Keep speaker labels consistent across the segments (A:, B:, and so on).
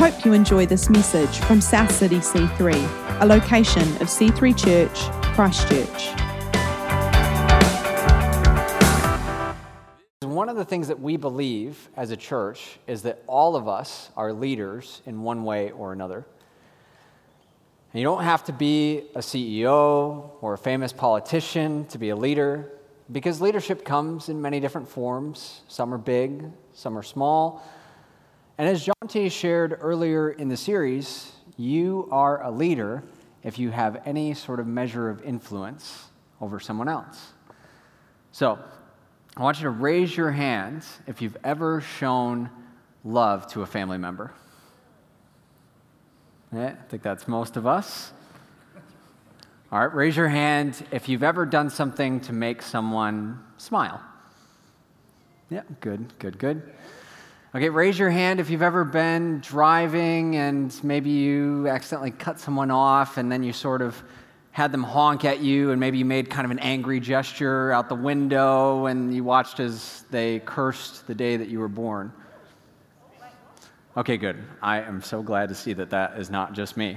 A: hope you enjoy this message from South City C3, a location of C3 Church, Christchurch.
B: One of the things that we believe as a church is that all of us are leaders in one way or another. And you don't have to be a CEO or a famous politician to be a leader, because leadership comes in many different forms. Some are big, some are small. And as John T. shared earlier in the series, you are a leader if you have any sort of measure of influence over someone else. So, I want you to raise your hand if you've ever shown love to a family member. Yeah, I think that's most of us. All right, raise your hand if you've ever done something to make someone smile. Yeah, good. Okay, raise your hand if you've ever been driving and maybe you accidentally cut someone off and then you sort of had them honk at you and maybe you made kind of an angry gesture out the window and you watched as they cursed the day that you were born. Okay, good. I am so glad to see that that is not just me.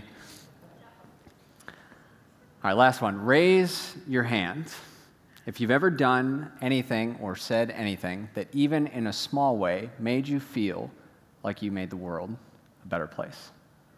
B: All right, last one. Raise your hand if you've ever done anything or said anything that even in a small way made you feel like you made the world a better place.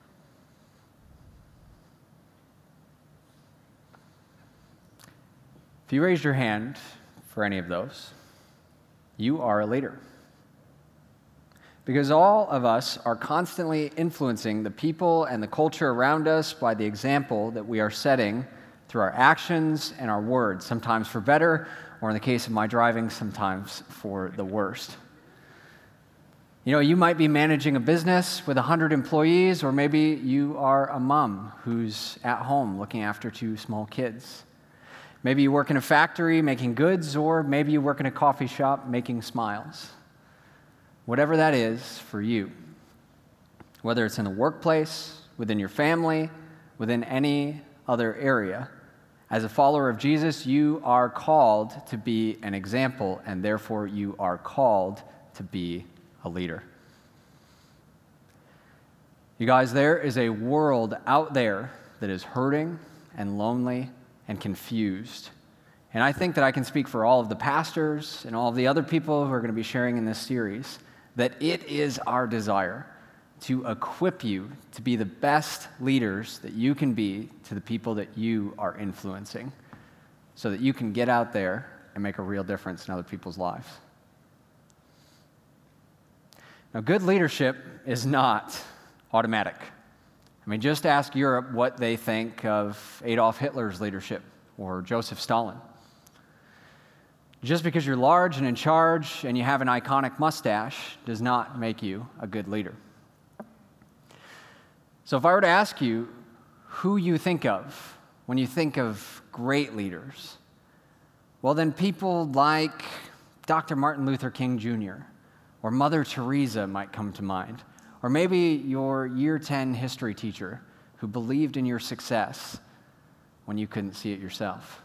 B: If you raised your hand for any of those, you are a leader. Because all of us are constantly influencing the people and the culture around us by the example that we are setting through our actions and our words, sometimes for better, or in the case of my driving, sometimes for the worst. You know, you might be managing a business with 100 employees, or maybe you are a mom who's at home looking after 2 small kids. Maybe you work in a factory making goods, or maybe you work in a coffee shop making smiles. Whatever that is for you, whether it's in the workplace, within your family, within any other area, as a follower of Jesus, you are called to be an example, and therefore you are called to be a leader. You guys, there is a world out there that is hurting and lonely and confused. And I think that I can speak for all of the pastors and all of the other people who are going to be sharing in this series that it is our desire to equip you to be the best leaders that you can be to the people that you are influencing, so that you can get out there and make a real difference in other people's lives. Now, good leadership is not automatic. I mean, just ask Europe what they think of Adolf Hitler's leadership or Joseph Stalin. Just because you're large and in charge and you have an iconic mustache does not make you a good leader. So if I were to ask you who you think of when you think of great leaders, well, then people like Dr. Martin Luther King Jr. or Mother Teresa might come to mind, or maybe your year 10 history teacher who believed in your success when you couldn't see it yourself.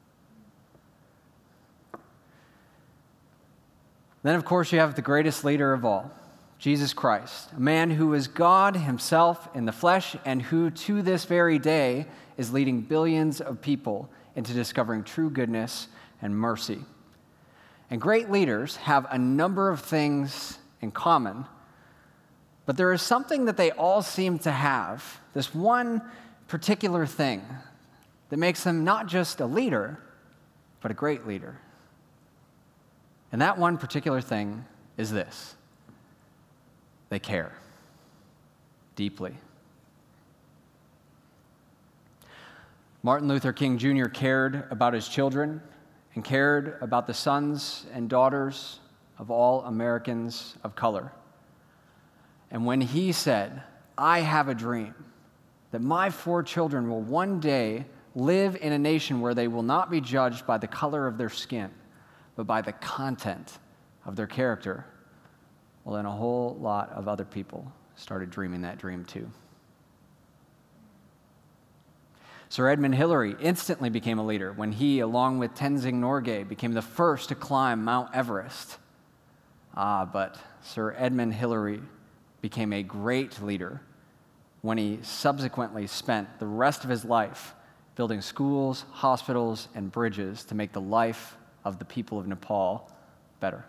B: Then, of course, you have the greatest leader of all, Jesus Christ, a man who is God himself in the flesh and who, to this very day, is leading billions of people into discovering true goodness and mercy. And great leaders have a number of things in common, but there is something that they all seem to have, this one particular thing that makes them not just a leader, but a great leader. And that one particular thing is this: they care deeply. Martin Luther King Jr. cared about his children and cared about the sons and daughters of all Americans of color. And when he said, "I have a dream that my 4 children will one day live in a nation where they will not be judged by the color of their skin, but by the content of their character," well, then a whole lot of other people started dreaming that dream too. Sir Edmund Hillary instantly became a leader when he, along with Tenzing Norgay, became the first to climb Mount Everest. But Sir Edmund Hillary became a great leader when he subsequently spent the rest of his life building schools, hospitals, and bridges to make the life of the people of Nepal better.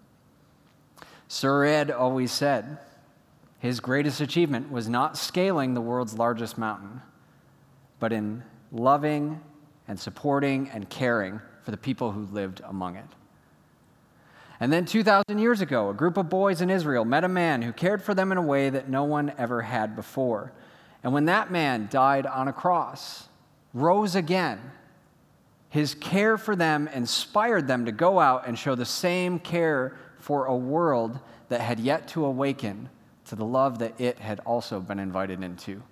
B: Sir Ed always said his greatest achievement was not scaling the world's largest mountain, but in loving and supporting and caring for the people who lived among it. And then 2,000 years ago, a group of boys in Israel met a man who cared for them in a way that no one ever had before. And when that man died on a cross, rose again, his care for them inspired them to go out and show the same care for a world that had yet to awaken to the love that it had also been invited into.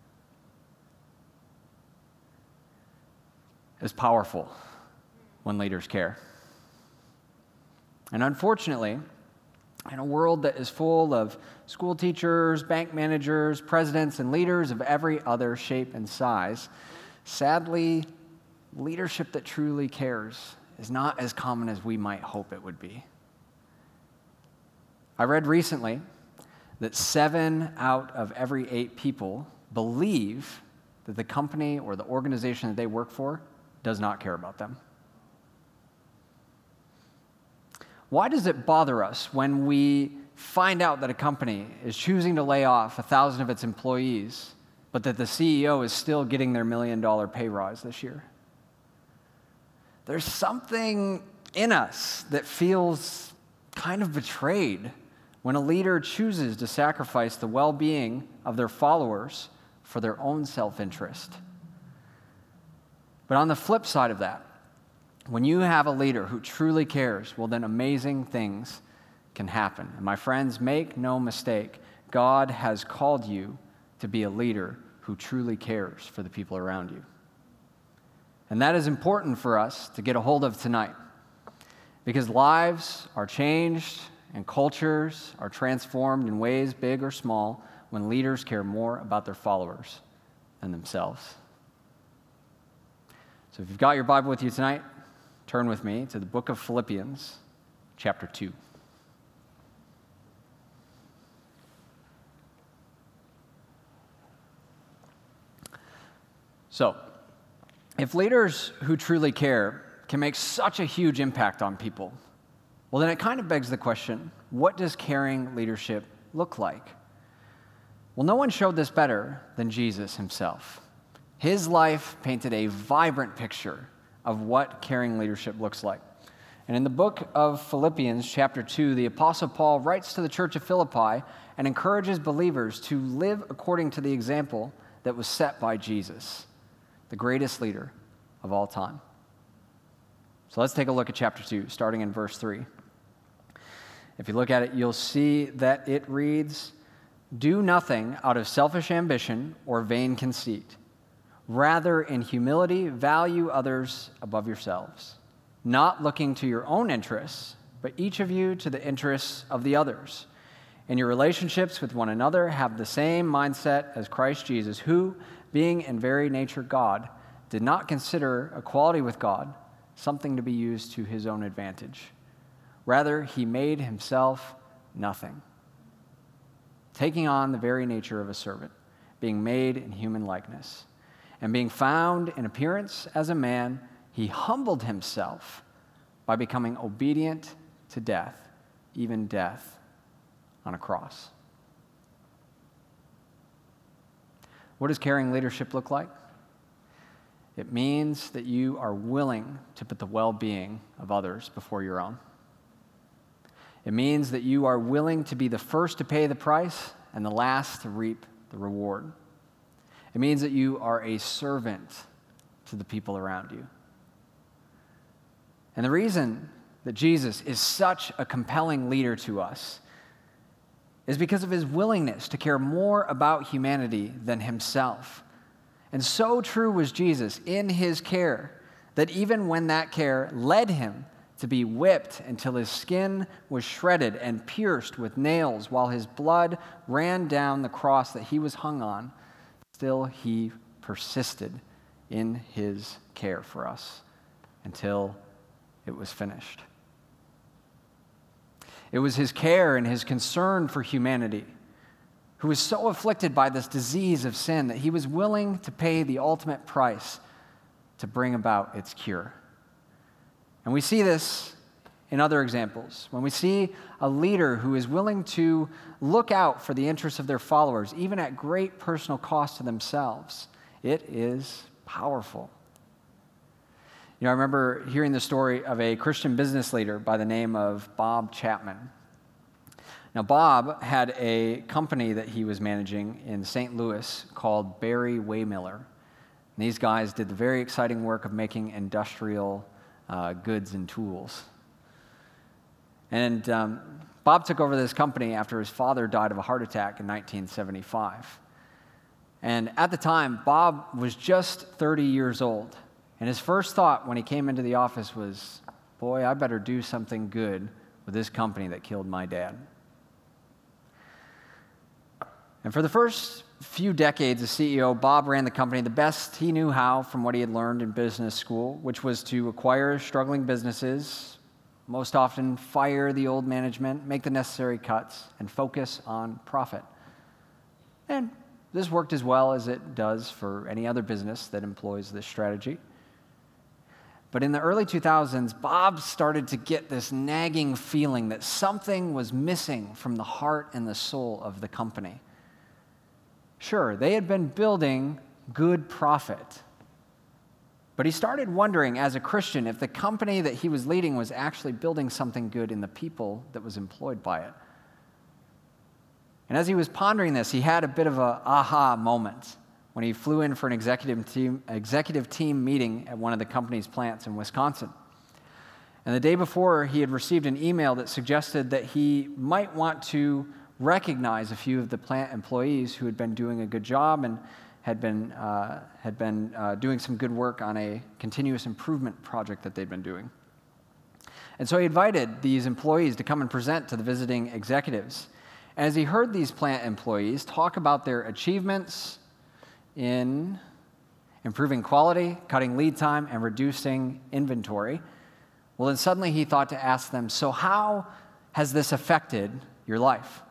B: It's powerful when leaders care. And unfortunately, in a world that is full of school teachers, bank managers, presidents, and leaders of every other shape and size, sadly, leadership that truly cares is not as common as we might hope it would be. I read recently that 7 out of every 8 people believe that the company or the organization that they work for does not care about them. Why does it bother us when we find out that a company is choosing to lay off 1,000 of its employees, but that the CEO is still getting their $1 million pay rise this year? There's something in us that feels kind of betrayed when a leader chooses to sacrifice the well-being of their followers for their own self-interest. But on the flip side of that, when you have a leader who truly cares, well, then amazing things can happen. And my friends, make no mistake, God has called you to be a leader who truly cares for the people around you. And that is important for us to get a hold of tonight, because lives are changed and cultures are transformed in ways big or small when leaders care more about their followers than themselves. So if you've got your Bible with you tonight, turn with me to the book of Philippians, chapter 2. So, if leaders who truly care can make such a huge impact on people, well, then it kind of begs the question, what does caring leadership look like? Well, no one showed this better than Jesus himself. His life painted a vibrant picture of what caring leadership looks like. And in the book of Philippians, chapter 2, the Apostle Paul writes to the church of Philippi and encourages believers to live according to the example that was set by Jesus, the greatest leader of all time. So let's take a look at chapter 2, starting in verse 3. If you look at it, you'll see that it reads, "Do nothing out of selfish ambition or vain conceit. Rather, in humility, value others above yourselves, not looking to your own interests, but each of you to the interests of the others. In your relationships with one another, have the same mindset as Christ Jesus, who, being in very nature God, did not consider equality with God something to be used to his own advantage. Rather, he made himself nothing, taking on the very nature of a servant, being made in human likeness. And being found in appearance as a man, he humbled himself by becoming obedient to death, even death on a cross." What does caring leadership look like? It means that you are willing to put the well-being of others before your own. It means that you are willing to be the first to pay the price and the last to reap the reward. It means that you are a servant to the people around you. And the reason that Jesus is such a compelling leader to us is because of his willingness to care more about humanity than himself. And so true was Jesus in his care that even when that care led him to be whipped until his skin was shredded and pierced with nails while his blood ran down the cross that he was hung on, still he persisted in his care for us until it was finished. It was his care and his concern for humanity who was so afflicted by this disease of sin that he was willing to pay the ultimate price to bring about its cure. And we see this in other examples. When we see a leader who is willing to look out for the interests of their followers, even at great personal cost to themselves, it is powerful. I remember hearing the story of a Christian business leader by the name of Bob Chapman. Now, Bob had a company that he was managing in St. Louis called Barry Waymiller. And these guys did the very exciting work of making industrial goods and tools. And Bob took over this company after his father died of a heart attack in 1975. And at the time, Bob was just 30 years old. And his first thought when he came into the office was, boy, I better do something good with this company that killed my dad. And for the first few decades as CEO, Bob ran the company the best he knew how from what he had learned in business school, which was to acquire struggling businesses, most often fire the old management, make the necessary cuts, and focus on profit. And this worked as well as it does for any other business that employs this strategy. But in the early 2000s, Bob started to get this nagging feeling that something was missing from the heart and the soul of the company. Sure, they had been building good profit. But he started wondering, as a Christian, if the company that he was leading was actually building something good in the people that was employed by it. And as he was pondering this, he had a bit of an aha moment when he flew in for an executive team meeting at one of the company's plants in Wisconsin. And the day before, he had received an email that suggested that he might want to recognize a few of the plant employees who had been doing a good job and had been doing some good work on a continuous improvement project that they'd been doing. And so he invited these employees to come and present to the visiting executives. As he heard these plant employees talk about their achievements in improving quality, cutting lead time, and reducing inventory, well, then suddenly he thought to ask them, so how has this affected your life?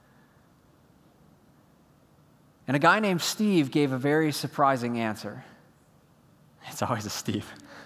B: And a guy named Steve gave a very surprising answer. It's always a Steve.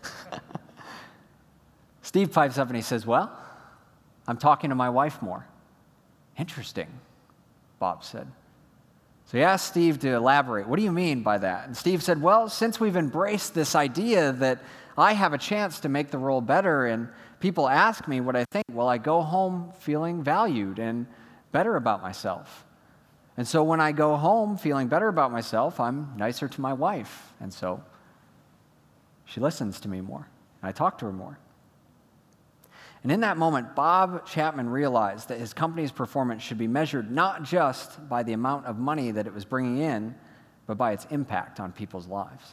B: Steve pipes up and he says, well, I'm talking to my wife more. Interesting, Bob said. So he asked Steve to elaborate. What do you mean by that? And Steve said, well, since we've embraced this idea that I have a chance to make the role better and people ask me what I think, well, I go home feeling valued and better about myself. And so when I go home feeling better about myself, I'm nicer to my wife. And so she listens to me more. And I talk to her more. And in that moment, Bob Chapman realized that his company's performance should be measured not just by the amount of money that it was bringing in, but by its impact on people's lives.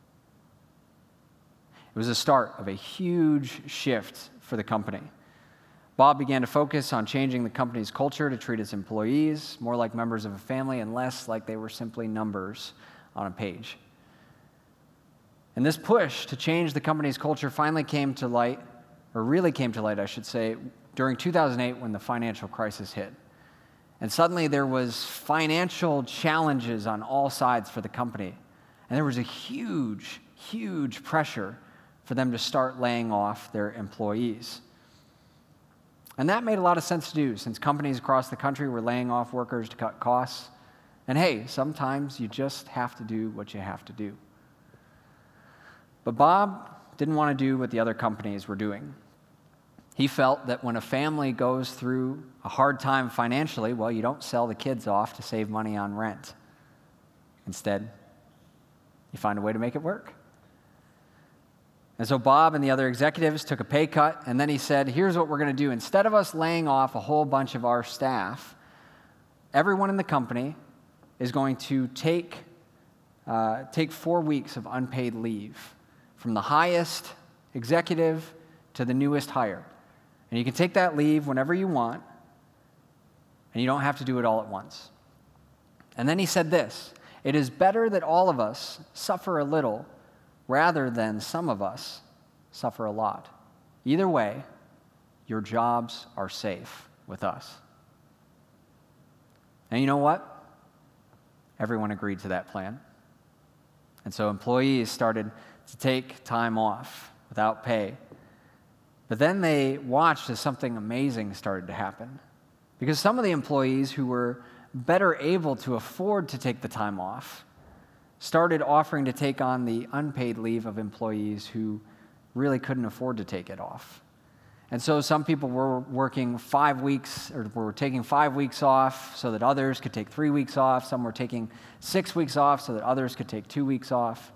B: It was the start of a huge shift for the company. Bob began to focus on changing the company's culture to treat its employees more like members of a family and less like they were simply numbers on a page. And this push to change the company's culture finally came to light, or really came to light, I should say, during 2008 when the financial crisis hit. And suddenly there was financial challenges on all sides for the company. And there was a huge, huge pressure for them to start laying off their employees. And that made a lot of sense to do, since companies across the country were laying off workers to cut costs. And hey, sometimes you just have to do what you have to do. But Bob didn't want to do what the other companies were doing. He felt that when a family goes through a hard time financially, well, you don't sell the kids off to save money on rent. Instead, you find a way to make it work. And so Bob and the other executives took a pay cut, and then he said, here's what we're going to do. Instead of us laying off a whole bunch of our staff, everyone in the company is going to take 4 weeks of unpaid leave, from the highest executive to the newest hire. And you can take that leave whenever you want, and you don't have to do it all at once. And then he said this, it is better that all of us suffer a little rather than some of us suffer a lot. Either way, your jobs are safe with us. And you know what? everyone agreed to that plan. And so employees started to take time off without pay. But then they watched as something amazing started to happen. Because some of the employees who were better able to afford to take the time off started offering to take on the unpaid leave of employees who really couldn't afford to take it off. And so some people were working 5 weeks, or were taking 5 weeks off so that others could take 3 weeks off. Some were taking 6 weeks off so that others could take 2 weeks off.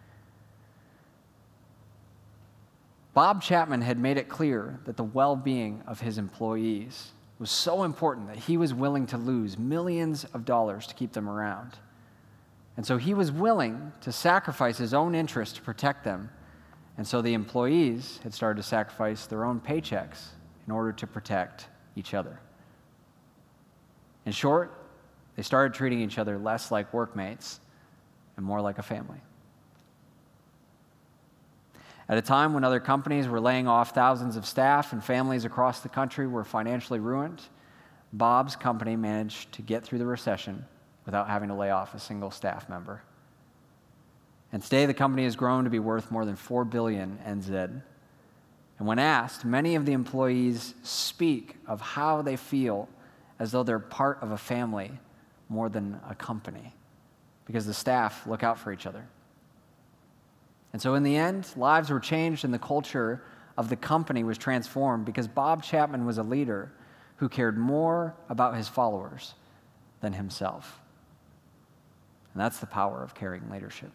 B: Bob Chapman had made it clear that the well-being of his employees was so important that he was willing to lose millions of dollars to keep them around. And so he was willing to sacrifice his own interest to protect them. And so the employees had started to sacrifice their own paychecks in order to protect each other. In short, they started treating each other less like workmates and more like a family. At a time when other companies were laying off thousands of staff and families across the country were financially ruined, Bob's company managed to get through the recession without having to lay off a single staff member. And today the company has grown to be worth more than 4 billion NZ. And when asked, many of the employees speak of how they feel as though they're part of a family more than a company, because the staff look out for each other. And so in the end, lives were changed and the culture of the company was transformed because Bob Chapman was a leader who cared more about his followers than himself. And that's the power of caring leadership.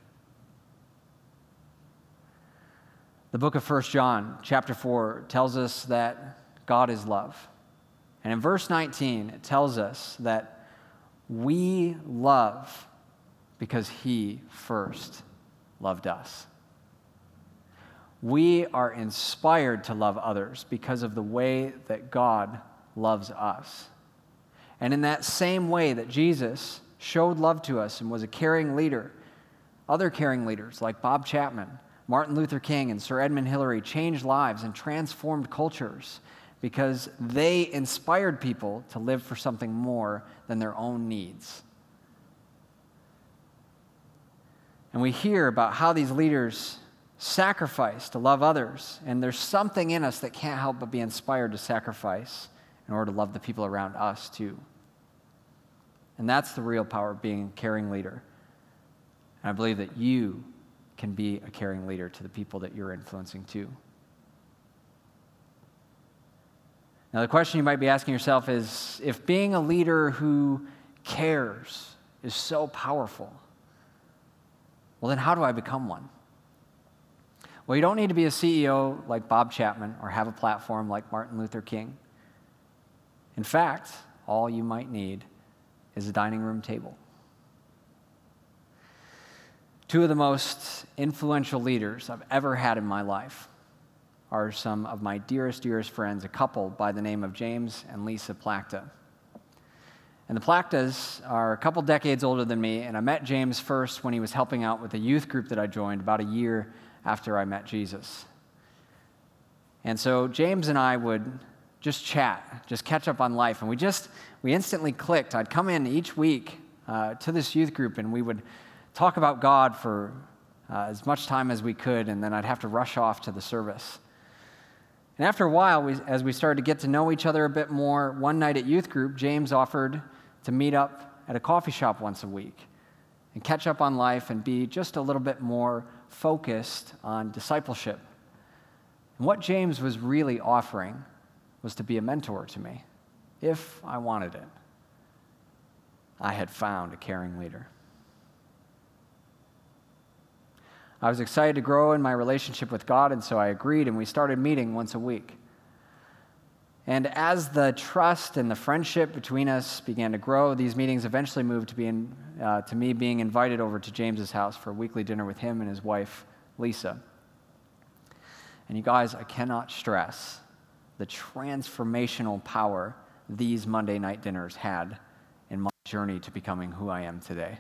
B: The book of 1 John, chapter 4, tells us that God is love. And in verse 19, it tells us that we love because he first loved us. We are inspired to love others because of the way that God loves us. And in that same way that Jesus showed love to us and was a caring leader, other caring leaders like Bob Chapman, Martin Luther King, and Sir Edmund Hillary changed lives and transformed cultures because they inspired people to live for something more than their own needs. And we hear about how these leaders sacrifice to love others, and there's something in us that can't help but be inspired to sacrifice in order to love the people around us too. And that's the real power of being a caring leader. And I believe that you can be a caring leader to the people that you're influencing too. Now the question you might be asking yourself is, if being a leader who cares is so powerful, well then how do I become one? Well, you don't need to be a CEO like Bob Chapman or have a platform like Martin Luther King. In fact, all you might need is a dining room table. Two of the most influential leaders I've ever had in my life are some of my dearest friends, a couple by the name of James and Lisa Plachta. And the Plachtas are a couple decades older than me, and I met James first when he was helping out with a youth group that I joined about a year after I met Jesus. And so James and I would just chat, just catch up on life, and we instantly clicked. I'd come in each week to this youth group, and we would talk about God for as much time as we could, and then I'd have to rush off to the service. And after a while, as we started to get to know each other a bit more, one night at youth group, James offered to meet up at a coffee shop once a week and catch up on life and be just a little bit more focused on discipleship. And what James was really offering was to be a mentor to me, if I wanted it. I had found a caring leader. I was excited to grow in my relationship with God, and so I agreed, and we started meeting once a week. And as the trust and the friendship between us began to grow, these meetings eventually moved to me being invited over to James's house for a weekly dinner with him and his wife, Lisa. And you guys, I cannot stress the transformational power these Monday night dinners had in my journey to becoming who I am today.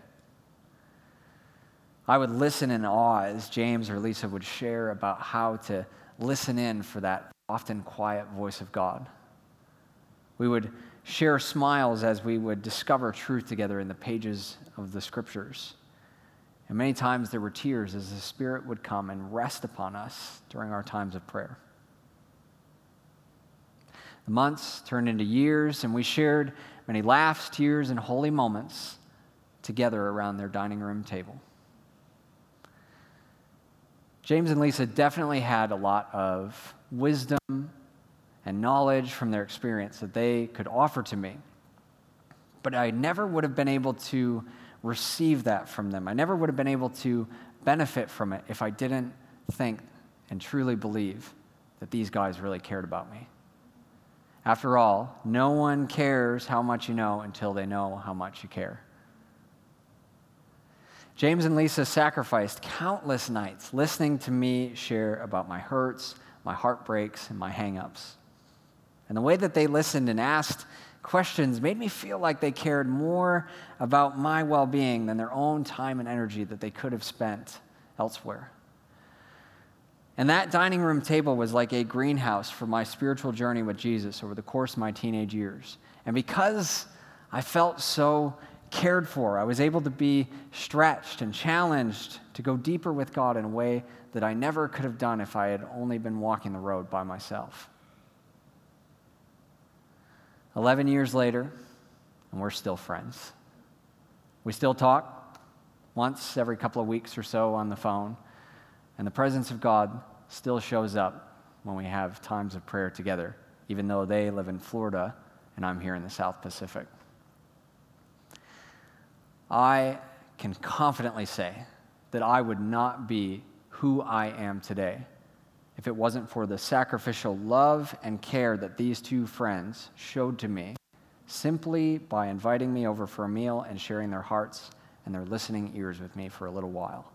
B: I would listen in awe as James or Lisa would share about how to listen in for that often quiet voice of God, We would share smiles as we would discover truth together in the pages of the Scriptures. And many times there were tears as the Spirit would come and rest upon us during our times of prayer. The months turned into years, and we shared many laughs, tears, and holy moments together around their dining room table. James and Lisa definitely had a lot of wisdom and knowledge from their experience that they could offer to me. But I never would have been able to receive that from them. I never would have been able to benefit from it if I didn't think and truly believe that these guys really cared about me. After all, no one cares how much you know until they know how much you care. James and Lisa sacrificed countless nights listening to me share about my hurts, my heartbreaks, and my hang-ups. And the way that they listened and asked questions made me feel like they cared more about my well-being than their own time and energy that they could have spent elsewhere. And that dining room table was like a greenhouse for my spiritual journey with Jesus over the course of my teenage years. And because I felt so cared for, I was able to be stretched and challenged to go deeper with God in a way that I never could have done if I had only been walking the road by myself. 11 years later, and we're still friends. We still talk once every couple of weeks or so on the phone, and the presence of God still shows up when we have times of prayer together, even though they live in Florida and I'm here in the South Pacific. I can confidently say that I would not be who I am today if it wasn't for the sacrificial love and care that these two friends showed to me simply by inviting me over for a meal and sharing their hearts and their listening ears with me for a little while.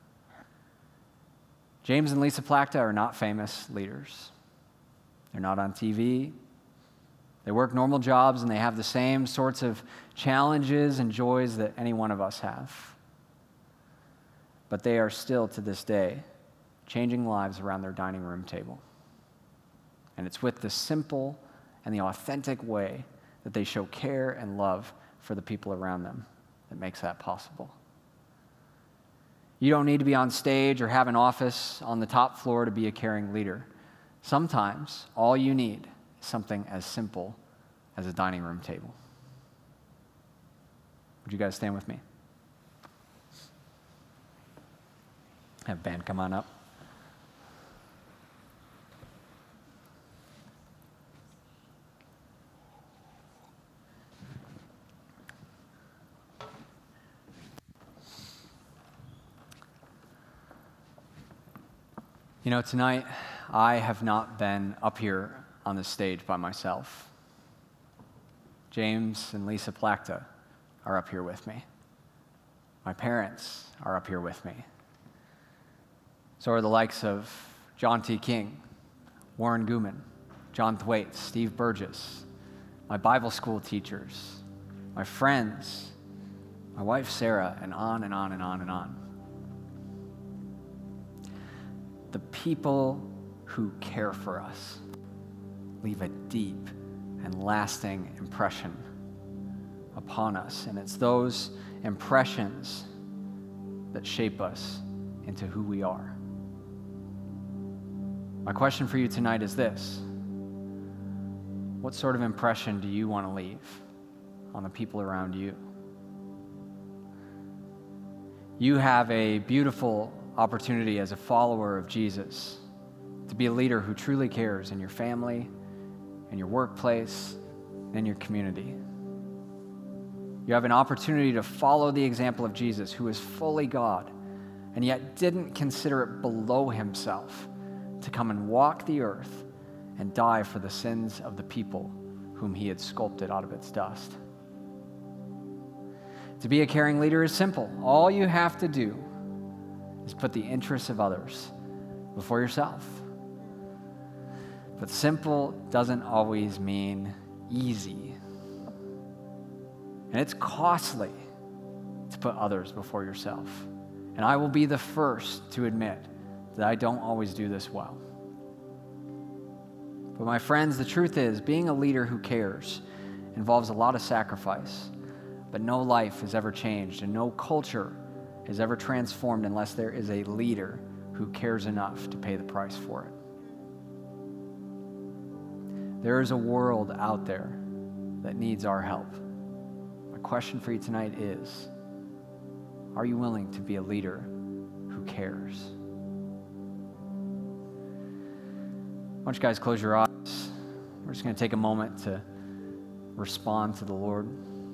B: James and Lisa Plachta are not famous leaders. They're not on TV. They work normal jobs and they have the same sorts of challenges and joys that any one of us have. But they are still, to this day, changing lives around their dining room table. And it's with the simple and the authentic way that they show care and love for the people around them that makes that possible. You don't need to be on stage or have an office on the top floor to be a caring leader. Sometimes all you need is something as simple as a dining room table. Would you guys stand with me? Have band come on up. You know, tonight, I have not been up here on the stage by myself. James and Lisa Plachta are up here with me. My parents are up here with me. So are the likes of John T. King, Warren Gooman, John Thwaites, Steve Burgess, my Bible school teachers, my friends, my wife Sarah, and on and on and on and on. The people who care for us leave a deep and lasting impression upon us. And it's those impressions that shape us into who we are. My question for you tonight is this: what sort of impression do you want to leave on the people around you? You have a beautiful opportunity as a follower of Jesus to be a leader who truly cares in your family, in your workplace, and in your community. You have an opportunity to follow the example of Jesus, who is fully God, and yet didn't consider it below himself to come and walk the earth and die for the sins of the people whom he had sculpted out of its dust. To be a caring leader is simple. All you have to do is put the interests of others before yourself. But simple doesn't always mean easy. And it's costly to put others before yourself. And I will be the first to admit that I don't always do this well. But my friends, the truth is, being a leader who cares involves a lot of sacrifice. But no life is ever changed and no culture is ever transformed unless there is a leader who cares enough to pay the price for it. There is a world out there that needs our help. My question for you tonight is, are you willing to be a leader who cares? Why don't you guys close your eyes? We're just going to take a moment to respond to the Lord.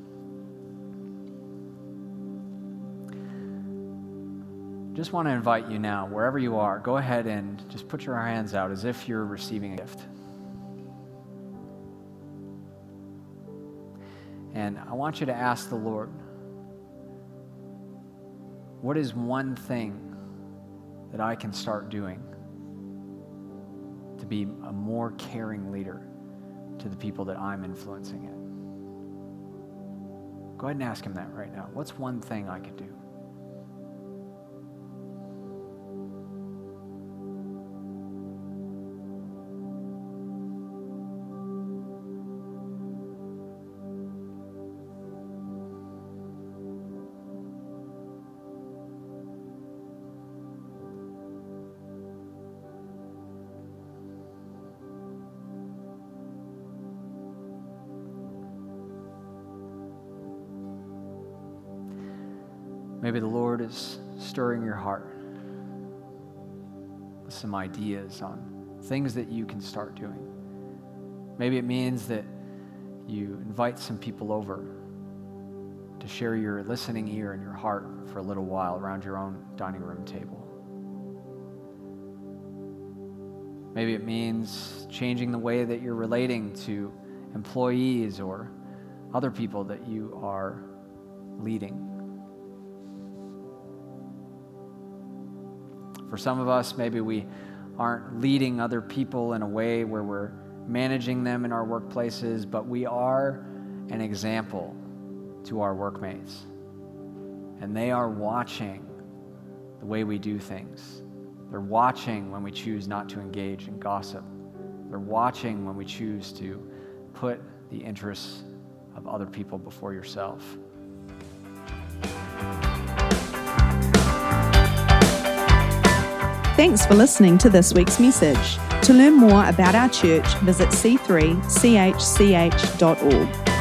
B: Just want to invite you now, wherever you are, go ahead and just put your hands out as if you're receiving a gift. And I want you to ask the Lord, what is one thing that I can start doing to be a more caring leader to the people that I'm influencing it? Go ahead and ask him that right now. What's one thing I could do? Maybe the Lord is stirring your heart with some ideas on things that you can start doing. Maybe it means that you invite some people over to share your listening ear and your heart for a little while around your own dining room table. Maybe it means changing the way that you're relating to employees or other people that you are leading. For some of us, maybe we aren't leading other people in a way where we're managing them in our workplaces, but we are an example to our workmates. And they are watching the way we do things. They're watching when we choose not to engage in gossip. They're watching when we choose to put the interests of other people before yourself.
A: Thanks for listening to this week's message. To learn more about our church, visit c3chch.org.